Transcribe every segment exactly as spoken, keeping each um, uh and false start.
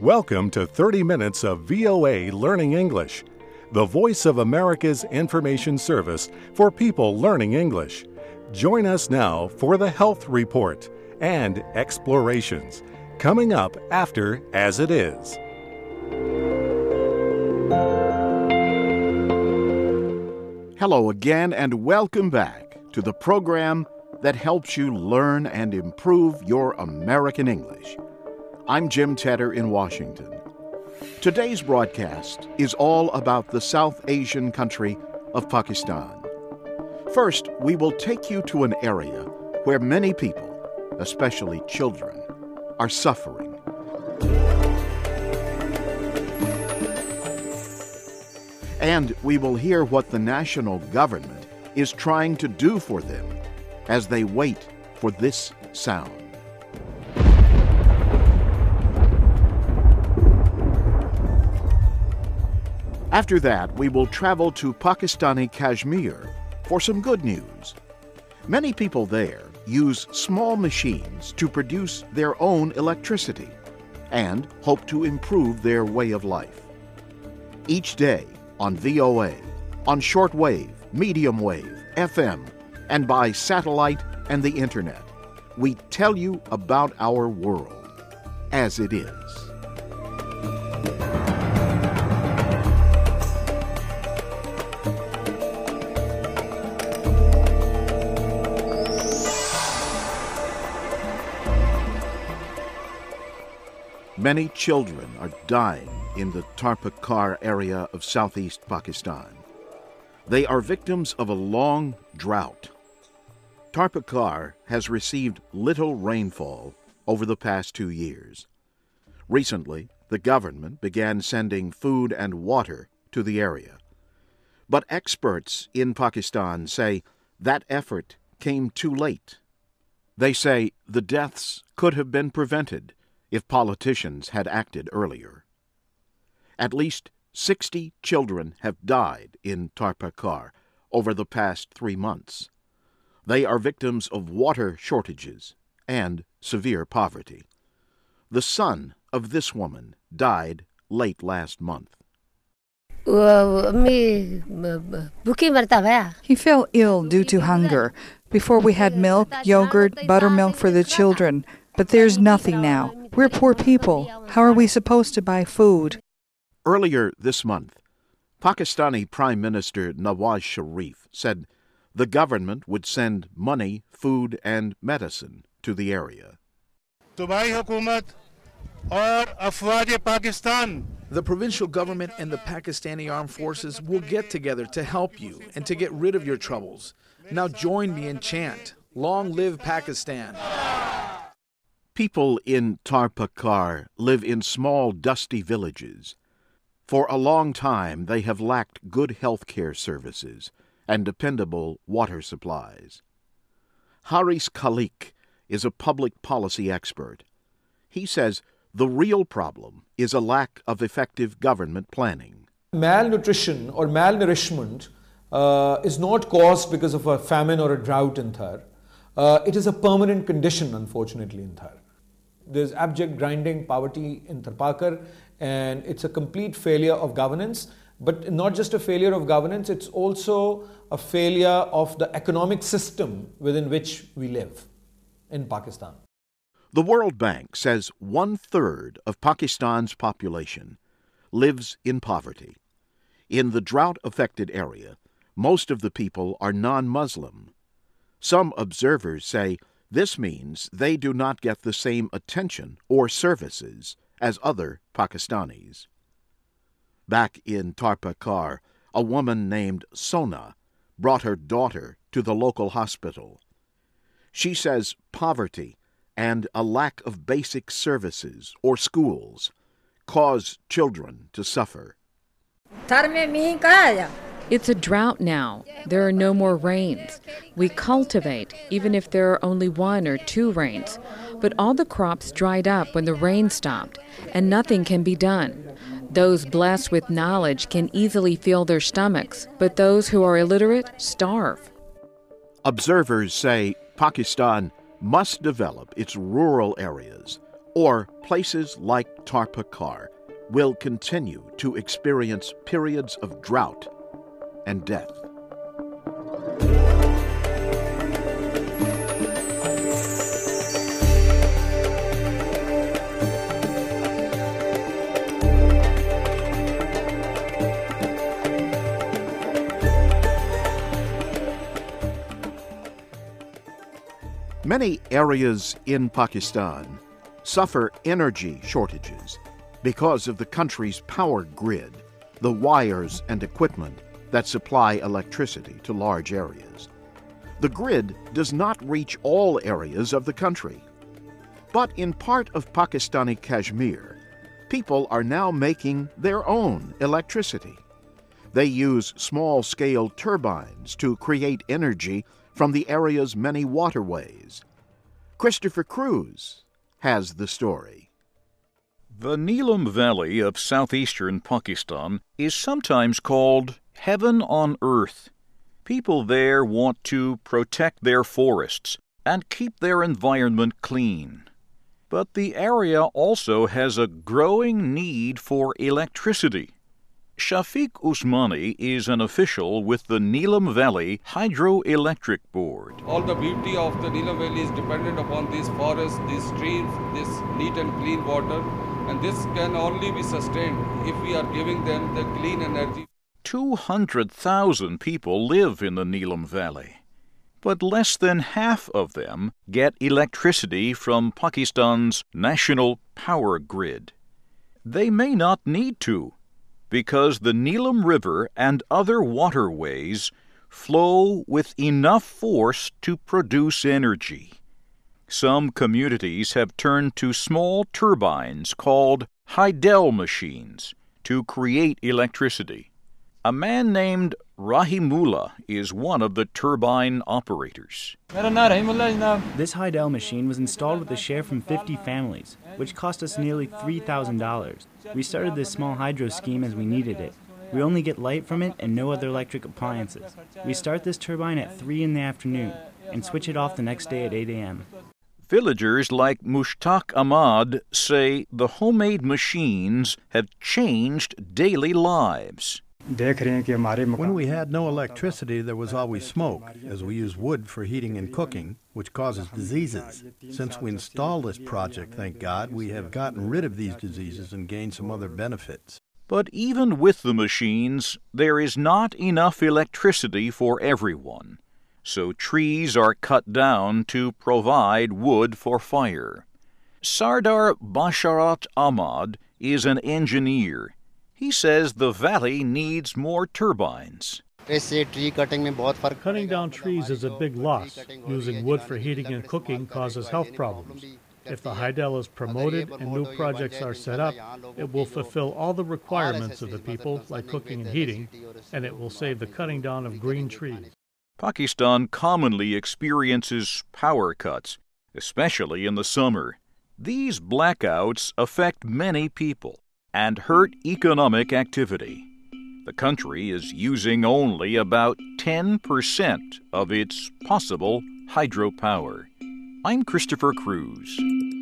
Welcome to thirty minutes of V O A Learning English, the voice of America's information service for people learning English. Join us now for the Health Report and Explorations, coming up after As It Is. Hello again and welcome back to the program that helps you learn and improve your American English. I'm Jim Tedder in Washington. Today's broadcast is all about the South Asian country of Pakistan. First, we will take you to an area where many people, especially children, are suffering. And we will hear what the national government is trying to do for them as they wait for this sound. After that, we will travel to Pakistani Kashmir for some good news. Many people there use small machines to produce their own electricity and hope to improve their way of life. Each day, on V O A, on shortwave, medium wave, F M, and by satellite and the internet, we tell you about our world as it is. Many children are dying in the Tarpakar area of southeast Pakistan. They are victims of a long drought. Tarpakar has received little rainfall over the past two years. Recently, the government began sending food and water to the area. But experts in Pakistan say that effort came too late. They say the deaths could have been prevented if politicians had acted earlier. At least sixty children have died in Tarpakar over the past three months. They are victims of water shortages and severe poverty. The son of this woman died late last month. He fell ill due to hunger. Before we had milk, yogurt, buttermilk for the children. But there's nothing now. We're poor people. How are we supposed to buy food? Earlier this month, Pakistani Prime Minister Nawaz Sharif said the government would send money, food, and medicine to the area. The provincial government and the Pakistani armed forces will get together to help you and to get rid of your troubles. Now join me and chant, "Long live Pakistan." People in Tarpakar live in small, dusty villages. For a long time, they have lacked good health care services and dependable water supplies. Haris Khalik is a public policy expert. He says the real problem is a lack of effective government planning. Malnutrition or malnourishment uh, is not caused because of a famine or a drought in Thar. Uh, it is a permanent condition, unfortunately, in Thar. There's abject grinding poverty in Tarpakar, and it's a complete failure of governance. But not just a failure of governance, it's also a failure of the economic system within which we live in Pakistan. The World Bank says one-third of Pakistan's population lives in poverty. In the drought-affected area, most of the people are non-Muslim. Some observers say this means they do not get the same attention or services as other Pakistanis. Back in Tarpakar, a woman named Sona brought her daughter to the local hospital. She says poverty and a lack of basic services or schools cause children to suffer. It's a drought now. There are no more rains. We cultivate, even if there are only one or two rains. But all the crops dried up when the rain stopped, and nothing can be done. Those blessed with knowledge can easily fill their stomachs, but those who are illiterate starve. Observers say Pakistan must develop its rural areas or places like Tarpakar will continue to experience periods of drought and death. Many areas in Pakistan suffer energy shortages because of the country's power grid, the wires and equipment that supply electricity to large areas. The grid does not reach all areas of the country. But in part of Pakistani Kashmir, people are now making their own electricity. They use small-scale turbines to create energy from the area's many waterways. Christopher Cruz has the story. The Neelam Valley of southeastern Pakistan is sometimes called heaven on earth. People there want to protect their forests and keep their environment clean. But the area also has a growing need for electricity. Shafiq Usmani is an official with the Neelam Valley Hydroelectric Board. All the beauty of the Neelam Valley is dependent upon these forests, these streams, this neat and clean water, and this can only be sustained if we are giving them the clean energy. two hundred thousand people live in the Neelam Valley, but less than half of them get electricity from Pakistan's national power grid. They may not need to, because the Neelam River and other waterways flow with enough force to produce energy. Some communities have turned to small turbines called Hydel machines to create electricity. A man named Rahimullah is one of the turbine operators. This Hydel machine was installed with a share from fifty families, which cost us nearly three thousand dollars. We started this small hydro scheme as we needed it. We only get light from it and no other electric appliances. We start this turbine at three in the afternoon and switch it off the next day at eight a.m. Villagers like Mushtaq Ahmad say the homemade machines have changed daily lives. When we had no electricity, there was always smoke, as we use wood for heating and cooking, which causes diseases. Since we installed this project, thank God, we have gotten rid of these diseases and gained some other benefits. But even with the machines, there is not enough electricity for everyone, so trees are cut down to provide wood for fire. Sardar Basharat Ahmad is an engineer. He says the valley needs more turbines. Cutting down trees is a big loss. Using wood for heating and cooking causes health problems. If the Hydel is promoted and new projects are set up, it will fulfill all the requirements of the people, like cooking and heating, and it will save the cutting down of green trees. Pakistan commonly experiences power cuts, especially in the summer. These blackouts affect many people and hurt economic activity. The country is using only about ten percent of its possible hydropower. I'm Christopher Cruz.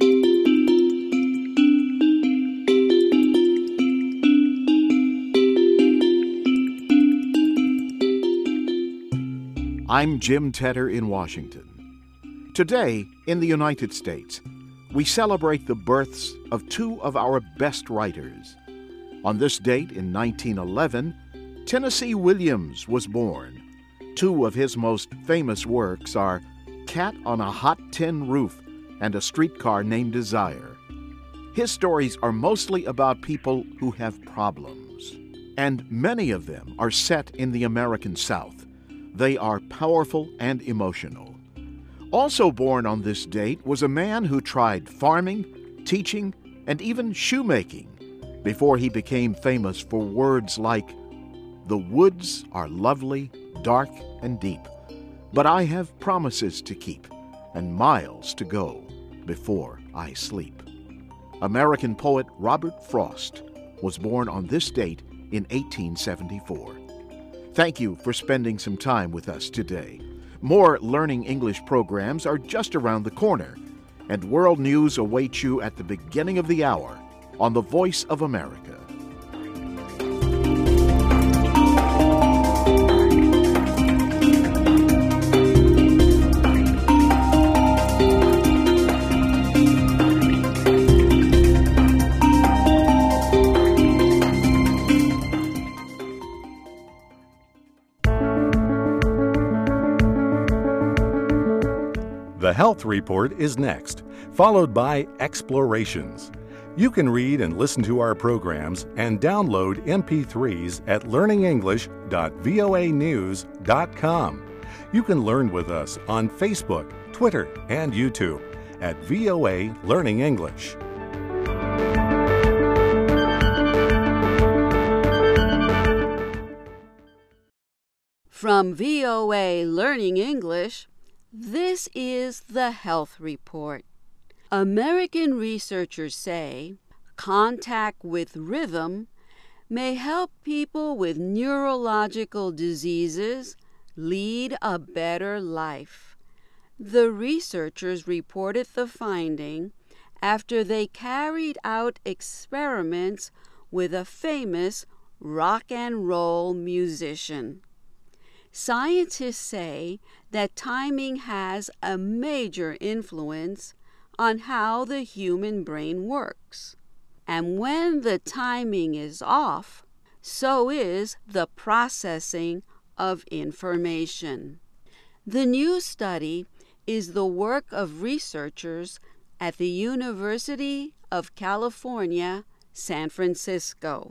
I'm Jim Tedder in Washington. Today, in the United States, we celebrate the births of two of our best writers. On this date in nineteen eleven, Tennessee Williams was born. Two of his most famous works are Cat on a Hot Tin Roof and A Streetcar Named Desire. His stories are mostly about people who have problems, and many of them are set in the American South. They are powerful and emotional. Also born on this date was a man who tried farming, teaching, and even shoemaking before he became famous for words like, "The woods are lovely, dark, and deep, but I have promises to keep and miles to go before I sleep." American poet Robert Frost was born on this date in eighteen seventy-four. Thank you for spending some time with us today. More Learning English programs are just around the corner. and world news awaits you at the beginning of the hour on the Voice of America. The Health Report is next, followed by Explorations. You can read and listen to our programs and download M P threes at learning english dot voa news dot com. You can learn with us on Facebook, Twitter, and YouTube at V O A Learning English. From V O A Learning English, this is the Health Report. American researchers say contact with rhythm may help people with neurological diseases lead a better life. The researchers reported the finding after they carried out experiments with a famous rock and roll musician. Scientists say that timing has a major influence on how the human brain works. And when the timing is off, so is the processing of information. The new study is the work of researchers at the University of California, San Francisco.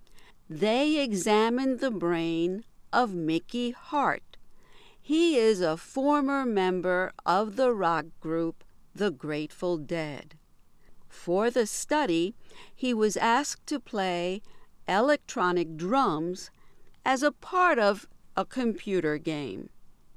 They examined the brain of Mickey Hart. He is a former member of the rock group The Grateful Dead. For the study, he was asked to play electronic drums as a part of a computer game.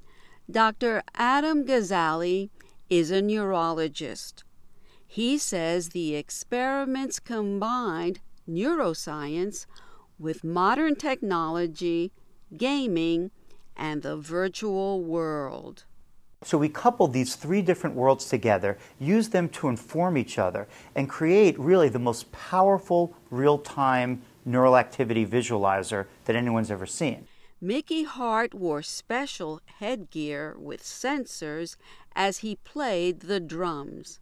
Doctor Adam Gazzaley is a neurologist. He says the experiments combined neuroscience with modern technology, gaming, and the virtual world. So we coupled these three different worlds together, used them to inform each other, and create really the most powerful real-time neural activity visualizer that anyone's ever seen. Mickey Hart wore special headgear with sensors as he played the drums.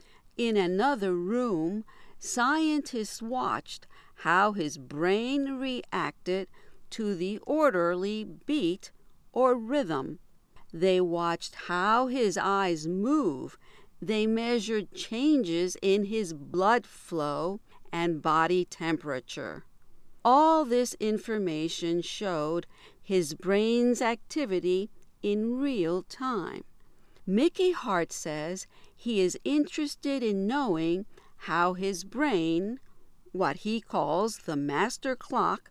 In another room, scientists watched how his brain reacted to the orderly beat or rhythm. They watched how his eyes move. They measured changes in his blood flow and body temperature. All this information showed his brain's activity in real time. Mickey Hart says he is interested in knowing how his brain, what he calls the master clock,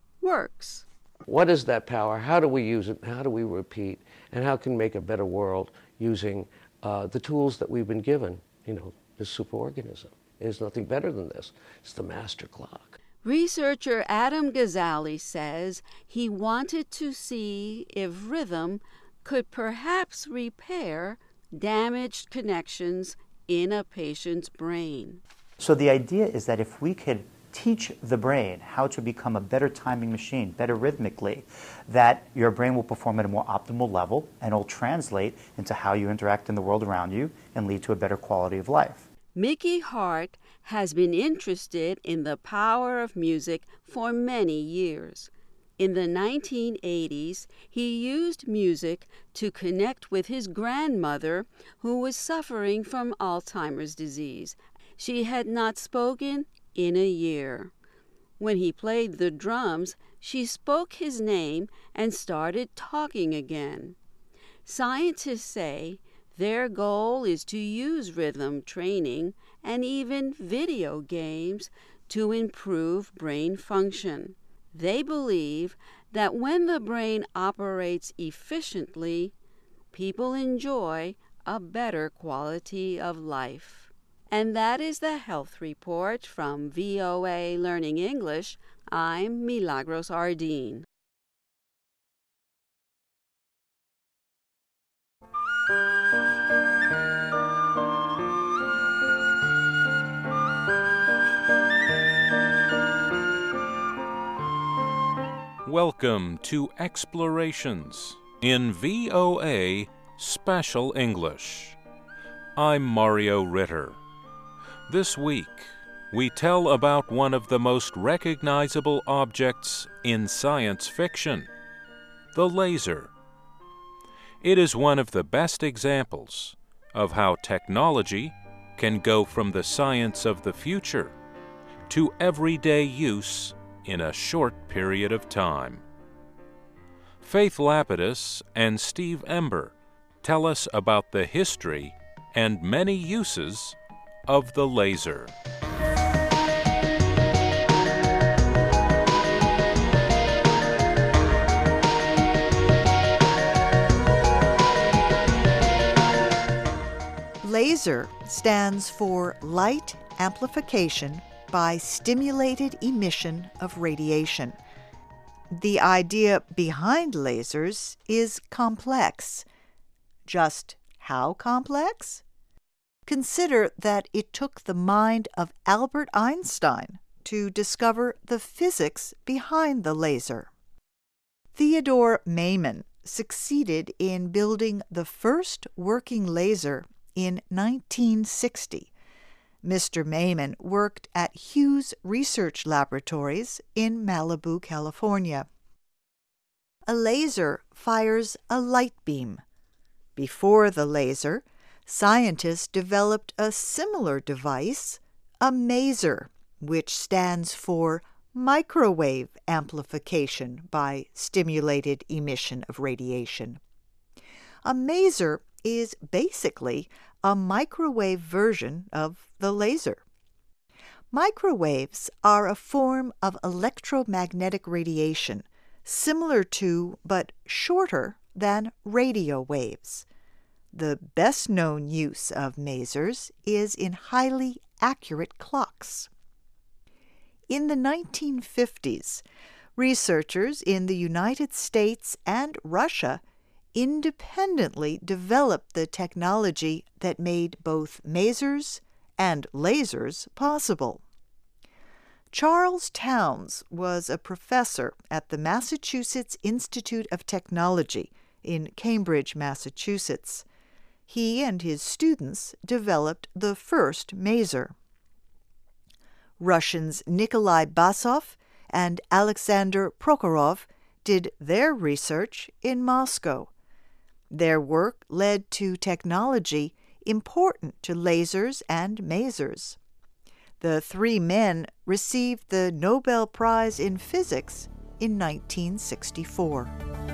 works. What is that power? How do we use it? How do we repeat? And how can we make a better world using uh, the tools that we've been given? You know, this superorganism. There's nothing better than this. It's the master clock. Researcher Adam Gazzaley says he wanted to see if rhythm could perhaps repair damaged connections in a patient's brain. So the idea is that if we could teach the brain how to become a better timing machine, better rhythmically, that your brain will perform at a more optimal level and it'll translate into how you interact in the world around you and lead to a better quality of life. Mickey Hart has been interested in the power of music for many years. In the nineteen eighties, he used music to connect with his grandmother, who was suffering from Alzheimer's disease. She had not spoken in a year. When he played the drums, she spoke his name and started talking again. Scientists say their goal is to use rhythm training and even video games to improve brain function. They believe that when the brain operates efficiently, people enjoy a better quality of life. And that is the Health Report from V O A Learning English. I'm Milagros Ardeen. welcome to Explorations in V O A Special English. I'm Mario Ritter. This week, we tell about one of the most recognizable objects in science fiction, the laser. It is one of the best examples of how technology can go from the science of the future to everyday use in a short period of time. Faith Lapidus and Steve Ember tell us about the history and many uses of the laser. LASER stands for Light Amplification by Stimulated Emission of Radiation. The idea behind lasers is complex. Just how complex? Consider that it took the mind of Albert Einstein to discover the physics behind the laser. Theodore Maiman succeeded in building the first working laser in nineteen sixty. Mister Maiman worked at Hughes Research Laboratories in Malibu, California. A laser fires a light beam. Before the laser, scientists developed a similar device, a maser, which stands for Microwave Amplification by Stimulated Emission of Radiation. A maser is basically a microwave version of the laser. Microwaves are a form of electromagnetic radiation, similar to but shorter than radio waves. The best-known use of masers is in highly accurate clocks. In the nineteen fifties, researchers in the United States and Russia independently developed the technology that made both masers and lasers possible. Charles Townes was a professor at the Massachusetts Institute of Technology in Cambridge, Massachusetts. He and his students developed the first maser. Russians Nikolai Basov and Alexander Prokhorov did their research in Moscow. Their work led to technology important to lasers and masers. The three men received the Nobel Prize in Physics in nineteen sixty-four.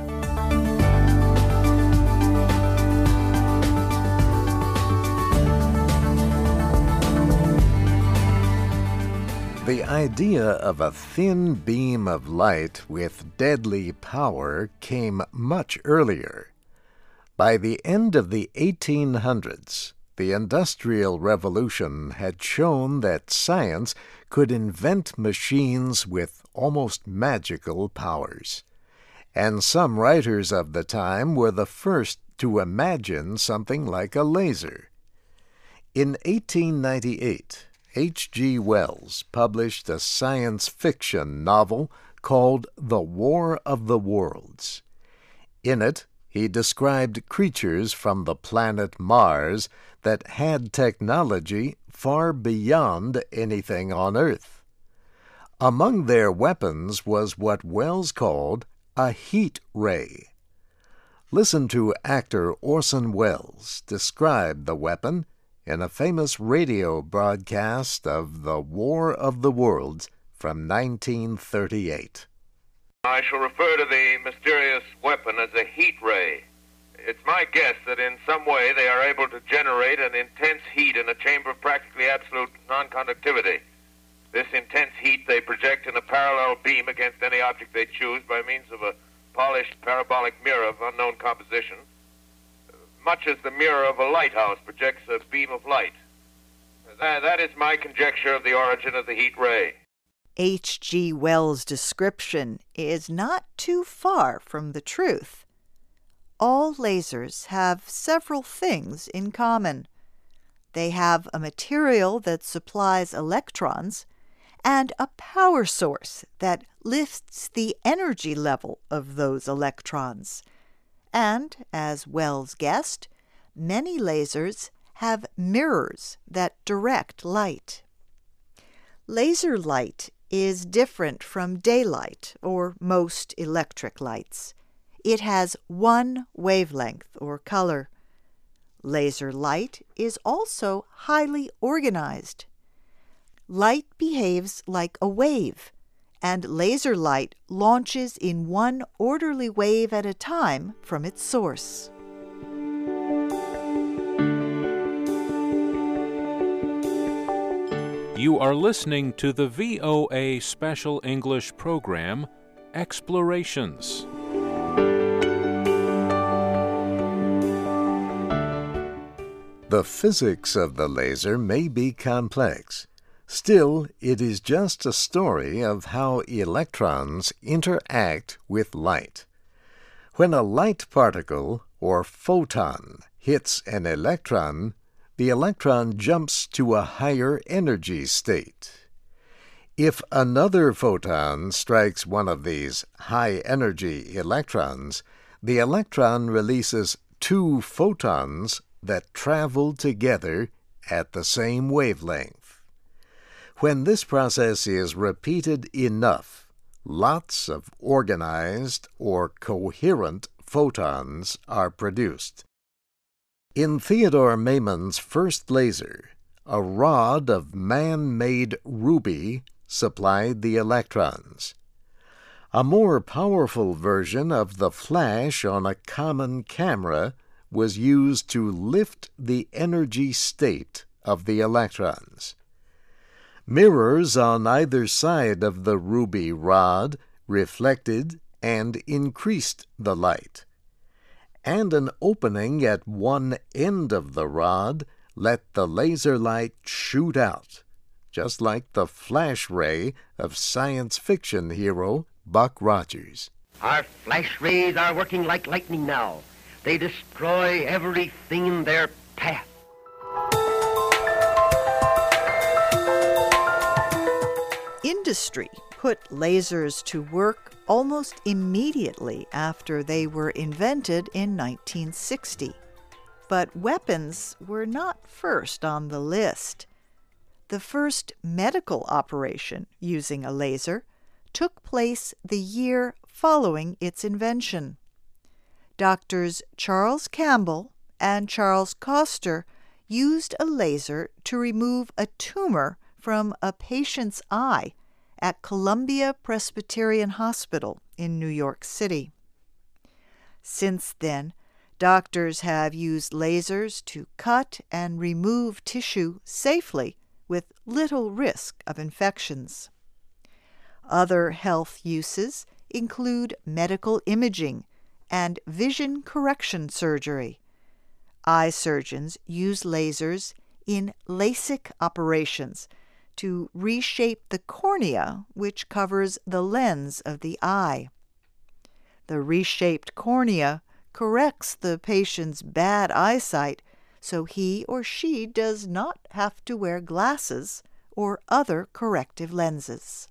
The idea of a thin beam of light with deadly power came much earlier. By the end of the eighteen hundreds, the Industrial Revolution had shown that science could invent machines with almost magical powers. And some writers of the time were the first to imagine something like a laser. In eighteen ninety-eight, H G Wells published a science fiction novel called The War of the Worlds. In it, he described creatures from the planet Mars that had technology far beyond anything on Earth. Among their weapons was what Wells called a heat ray. Listen to actor Orson Welles describe the weapon in a famous radio broadcast of The War of the Worlds from nineteen thirty-eight. I shall refer to the mysterious weapon as a heat ray. It's my guess that in some way they are able to generate an intense heat in a chamber of practically absolute non-conductivity. This intense heat they project in a parallel beam against any object they choose by means of a polished parabolic mirror of unknown composition, much as the mirror of a lighthouse projects a beam of light. That, that is my conjecture of the origin of the heat ray. H G Wells' description is not too far from the truth. All lasers have several things in common. They have a material that supplies electrons and a power source that lifts the energy level of those electrons. And, as Wells guessed, many lasers have mirrors that direct light. Laser light is different from daylight or most electric lights. It has one wavelength or color. Laser light is also highly organized. Light behaves like a wave, and laser light launches in one orderly wave at a time from its source. You are listening to the V O A Special English program, Explorations. The physics of the laser may be complex. Still, it is just a story of how electrons interact with light. When a light particle, or photon, hits an electron, the electron jumps to a higher energy state. If another photon strikes one of these high-energy electrons, the electron releases two photons that travel together at the same wavelength. When this process is repeated enough, lots of organized or coherent photons are produced. In Theodore Mamon's first laser, a rod of man-made ruby supplied the electrons. A more powerful version of the flash on a common camera was used to lift the energy state of the electrons. Mirrors on either side of the ruby rod reflected and increased the light, and an opening at one end of the rod let the laser light shoot out, just like the flash ray of science fiction hero Buck Rogers. Our flash rays are working like lightning now. They destroy everything in their path. Industry put lasers to work almost immediately after they were invented in nineteen sixty. But weapons were not first on the list. The first medical operation using a laser took place the year following its invention. Doctors Charles Campbell and Charles Koster used a laser to remove a tumor from a patient's eye at Columbia Presbyterian Hospital in New York City. Since then, doctors have used lasers to cut and remove tissue safely with little risk of infections. Other health uses include medical imaging and vision correction surgery. Eye surgeons use lasers in LASIK operations to reshape the cornea, which covers the lens of the eye. The reshaped cornea corrects the patient's bad eyesight so he or she does not have to wear glasses or other corrective lenses.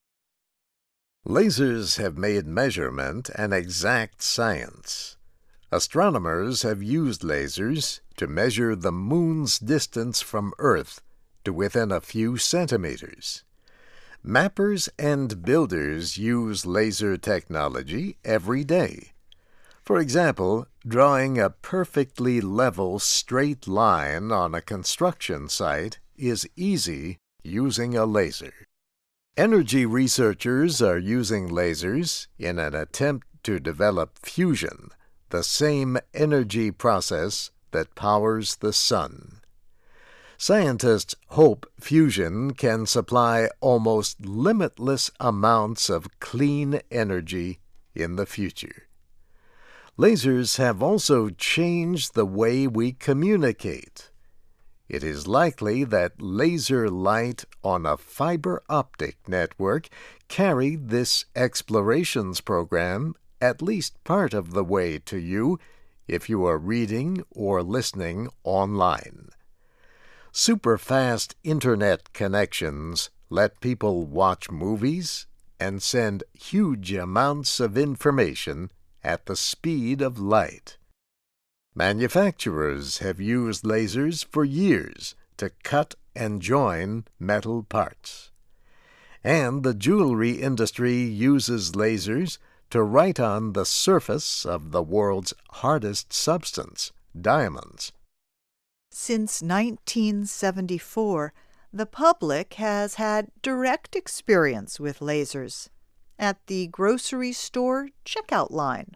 Lasers have made measurement an exact science. Astronomers have used lasers to measure the moon's distance from Earth to within a few centimeters. Mappers and builders use laser technology every day. For example, drawing a perfectly level straight line on a construction site is easy using a laser. Energy researchers are using lasers in an attempt to develop fusion, the same energy process that powers the sun. Scientists hope fusion can supply almost limitless amounts of clean energy in the future. Lasers have also changed the way we communicate. It is likely that laser light on a fiber optic network carried this Explorations program at least part of the way to you if you are reading or listening online. Super-fast internet connections let people watch movies, and send huge amounts of information at the speed of light. Manufacturers have used lasers for years to cut and join metal parts. And the jewelry industry uses lasers to write on the surface of the world's hardest substance, diamonds. Since nineteen seventy-four, the public has had direct experience with lasers at the grocery store checkout line.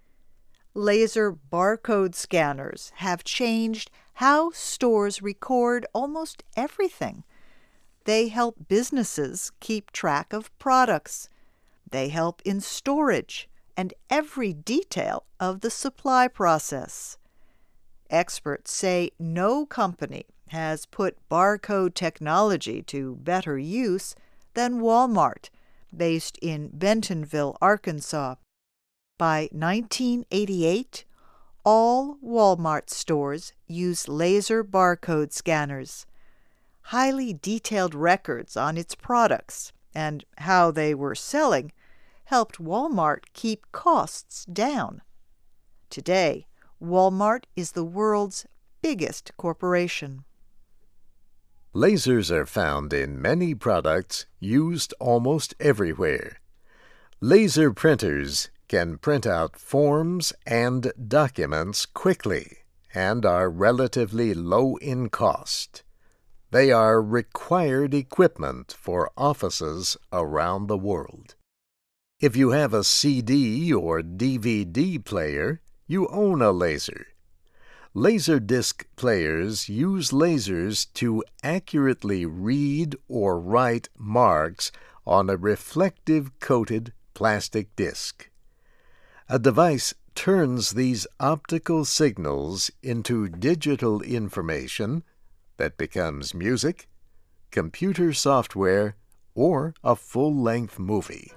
Laser barcode scanners have changed how stores record almost everything. They help businesses keep track of products. They help in storage and every detail of the supply process. Experts say no company has put barcode technology to better use than Walmart, based in Bentonville, Arkansas. By nineteen eighty-eight, all Walmart stores use laser barcode scanners. Highly detailed records on its products and how they were selling helped Walmart keep costs down. Today, Walmart is the world's biggest corporation. Lasers are found in many products used almost everywhere. Laser printers can print out forms and documents quickly and are relatively low in cost. They are required equipment for offices around the world. If you have a C D or D V D player, you own a laser. Laserdisc players use lasers to accurately read or write marks on a reflective coated plastic disc. A device turns these optical signals into digital information that becomes music, computer software, or a full-length movie.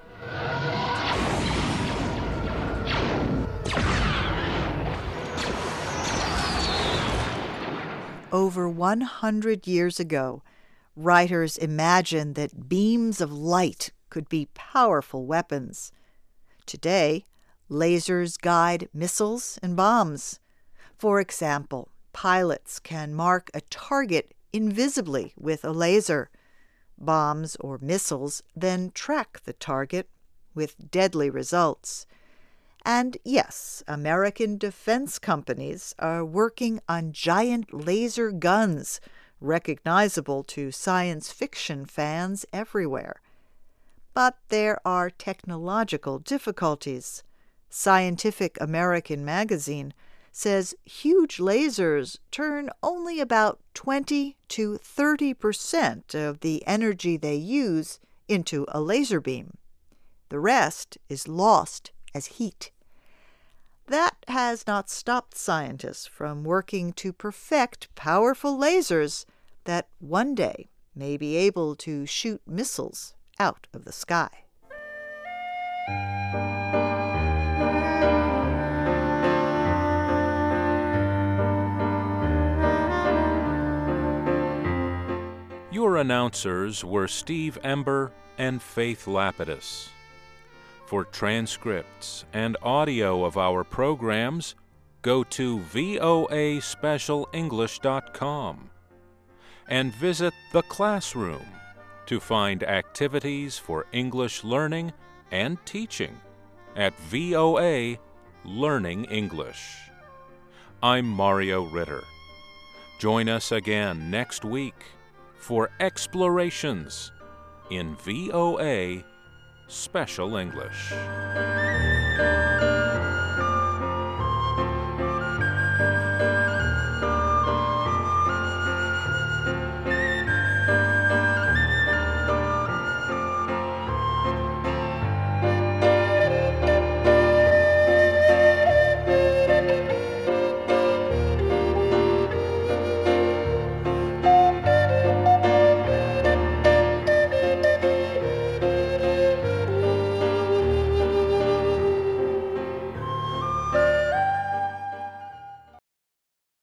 Over one hundred years ago, writers imagined that beams of light could be powerful weapons. Today, lasers guide missiles and bombs. For example, pilots can mark a target invisibly with a laser. Bombs or missiles then track the target with deadly results. And yes, American defense companies are working on giant laser guns, recognizable to science fiction fans everywhere. But there are technological difficulties. Scientific American magazine says huge lasers turn only about twenty to thirty percent of the energy they use into a laser beam. The rest is lost as heat. That has not stopped scientists from working to perfect powerful lasers that one day may be able to shoot missiles out of the sky. Your announcers were Steve Ember and Faith Lapidus. For transcripts and audio of our programs, go to V O A special english dot com and visit the classroom to find activities for English learning and teaching at V O A Learning English. I'm Mario Ritter. Join us again next week for Explorations in V O A Special English.